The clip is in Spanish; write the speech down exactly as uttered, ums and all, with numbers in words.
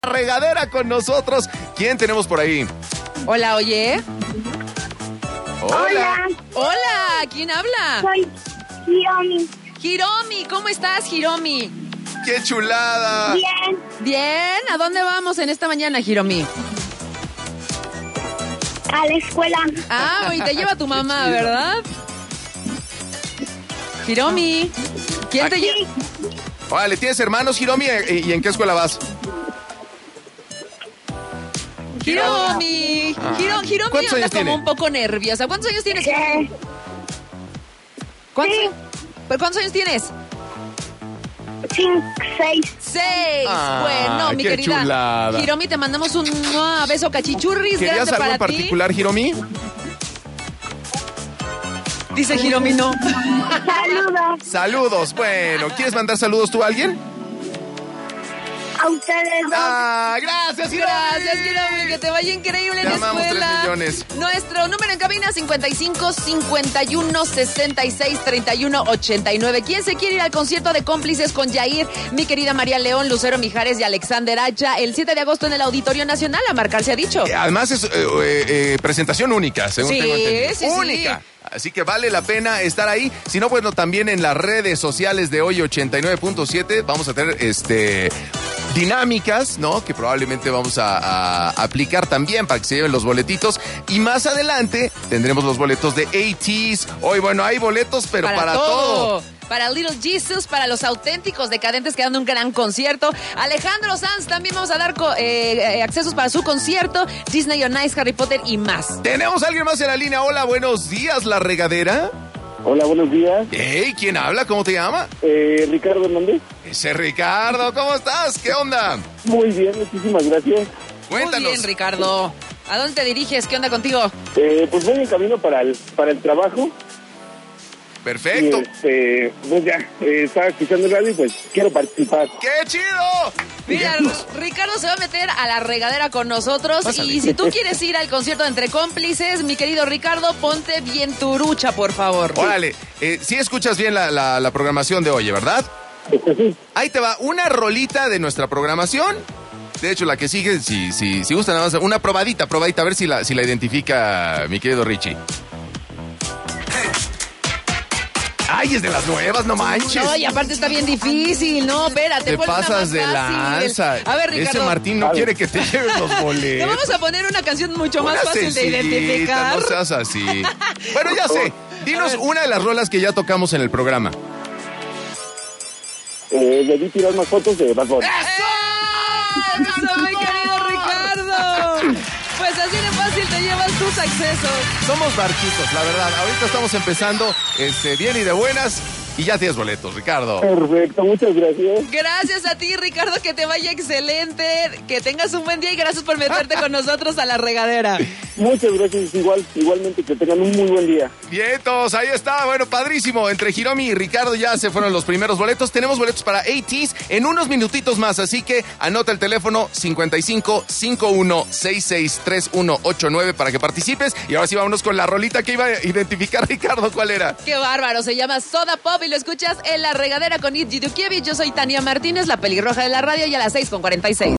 Regadera con nosotros. ¿Quién tenemos por ahí? Hola, oye. Hola. Hola, Hola, ¿quién habla? soy Hiromi. Hiromi, ¿cómo estás, Hiromi? ¡Qué chulada! Bien, Bien, ¿a dónde vamos en esta mañana, Hiromi? a la escuela. Ah, y te lleva tu mamá, chido. ¿verdad? Hiromi, ¿quién te lleva? Vale, ¿tienes hermanos, Hiromi? ¿Y en qué escuela vas? Hiromi, Ah. Hiro, Hiromi ¿Cuántos anda años como tiene? un poco nerviosa. ¿Cuántos años tienes? Eh, ¿Cuántos, sí. ¿Pero cuántos años tienes? cinco, seis. Seis. Ah, bueno, mi qué querida chulada. Hiromi, te mandamos un mua, beso cachichurris ¿Querías grande algo para en particular, Hiromi? ti. Dice Hiromi, no. Saludos Saludos. Bueno, ¿quieres mandar saludos tú a alguien? a ustedes dos. Ah, gracias, Hiromi. Gracias, Hiromi, que te vaya increíble Te en la amamos, escuela. tres millones. Nuestro número en cabina cincuenta y cinco, cincuenta y uno, sesenta y seis, treinta y uno, ochenta y nueve. ¿Quién se quiere ir al concierto de Cómplices con Yair, mi querida María León, Lucero Mijares y Alexander Hacha el siete de agosto en el Auditorio Nacional? A marcar se ha dicho. Eh, Además es eh, eh, eh, presentación única, según Sí, tengo entendido. sí, sí. Única. Así que vale la pena estar ahí. Si no, bueno, también en las redes sociales de Hoy ochenta y nueve punto siete vamos a tener este dinámicas, ¿no? Que probablemente vamos a, a aplicar también para que se lleven los boletitos. Y más adelante tendremos los boletos de ATEEZ. Hoy, bueno, hay boletos, pero para, todo. Para Little Jesus, para los auténticos decadentes que dan un gran concierto. Alejandro Sanz, también vamos a dar co- eh, eh, accesos para su concierto. Disney on Ice, Harry Potter y más. Tenemos a alguien más en la línea. Hola, buenos días, La Regadera. Hola, buenos días. Hey, ¿quién habla? ¿Cómo te llama? Eh, Ricardo Hernández. Ese Ricardo, ¿cómo estás? ¿Qué onda? Muy bien, muchísimas gracias. Cuéntanos. Muy bien, Ricardo. ¿A dónde te diriges? ¿Qué onda contigo? Eh, pues voy en camino para el, para el trabajo. Perfecto. Y este, pues ya, eh, estaba escuchando el radio y pues quiero participar. ¡Qué chido! Mira, Bien, pues, Ricardo se va a meter a la regadera con nosotros. Pásale. Y si tú quieres ir al concierto de Entre Cómplices, mi querido Ricardo, ponte bien turucha, por favor. órale, eh, sí escuchas bien la, la- la programación de hoy, ¿verdad? Este, sí. Ahí te va una rolita de nuestra programación. De hecho, la que sigue, si, si, si gusta nada más, una probadita, probadita, a ver si la, si la identifica mi querido Richie. Ay, es de las nuevas, no manches. No, y aparte está bien difícil. No, espérate, Te ponle una pasas más de fácil. lanza. A ver, Ricardo. Ese Martín no A ver. quiere que te lleves los Te boletos. vamos a poner una canción mucho más Una fácil de sencillita, identificar. No seas así. Bueno, ya sé. Dinos una de las rolas que ya tocamos en el programa. Eh, debí tirar más fotos de Bad Bunny. ¡Eso, mi querido Ricardo! Pues así de fácil te llevas tus accesos. Somos barquitos, la verdad. Ahorita estamos empezando este, bien y de buenas. Y ya tienes boletos, Ricardo. Perfecto, muchas gracias. Gracias a ti, Ricardo, que te vaya excelente, que tengas un buen día y gracias por meterte con nosotros a la regadera. Muchas gracias, igual, igualmente que tengan un muy buen día. Vientos, ahí está. Bueno, padrísimo. Entre Hiromi y Ricardo ya se fueron los primeros boletos. Tenemos boletos para ATEEZ en unos minutitos más. Así que anota el teléfono cincuenta y cinco, cincuenta y uno, sesenta y seis, treinta y uno ochenta y nueve para que participes. Y ahora sí vámonos con la rolita que iba a identificar Ricardo. ¿Cuál era? Qué bárbaro, se llama Soda Pop y lo escuchas en la regadera con Itzi Dukiewicz. Yo soy Tania Martínez, la pelirroja de la radio, y a las seis con cuarenta y seis.